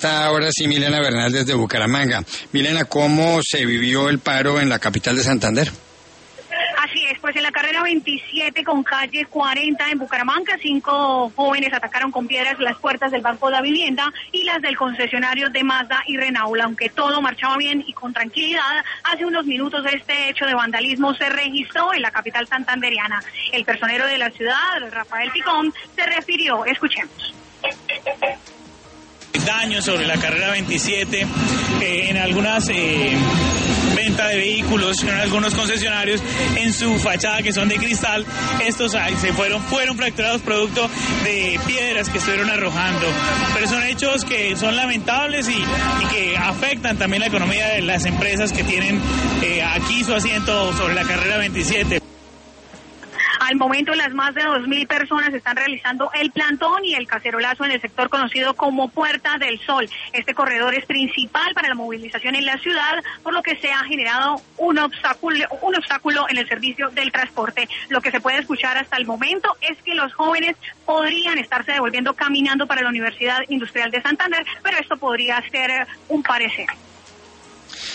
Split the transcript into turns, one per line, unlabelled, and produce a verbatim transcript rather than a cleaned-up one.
Ahora sí, Milena Bernal desde Bucaramanga. Milena, ¿cómo se vivió el paro en la capital de Santander?
Así es, pues en la carrera veintisiete con calle cuarenta en Bucaramanga, cinco jóvenes atacaron con piedras las puertas del Banco de la Vivienda y las del concesionario de Mazda y Renault. Aunque todo marchaba bien y con tranquilidad, hace unos minutos este hecho de vandalismo se registró en la capital santanderiana. El personero de la ciudad, Rafael Picón, se refirió, escuchemos.
Daños sobre la carrera veintisiete, eh, en algunas eh, venta de vehículos, en algunos concesionarios, en su fachada que son de cristal. Estos ahí se fueron, fueron fracturados producto de piedras que estuvieron arrojando. Pero son hechos que son lamentables y, y que afectan también la economía de las empresas que tienen eh, aquí su asiento sobre la carrera veintisiete.
Al momento, las más de dos mil personas están realizando el plantón y el cacerolazo en el sector conocido como Puerta del Sol. Este corredor es principal para la movilización en la ciudad, por lo que se ha generado un obstáculo, un obstáculo en el servicio del transporte. Lo que se puede escuchar hasta el momento es que los jóvenes podrían estarse devolviendo caminando para la Universidad Industrial de Santander, pero esto podría ser un parecer.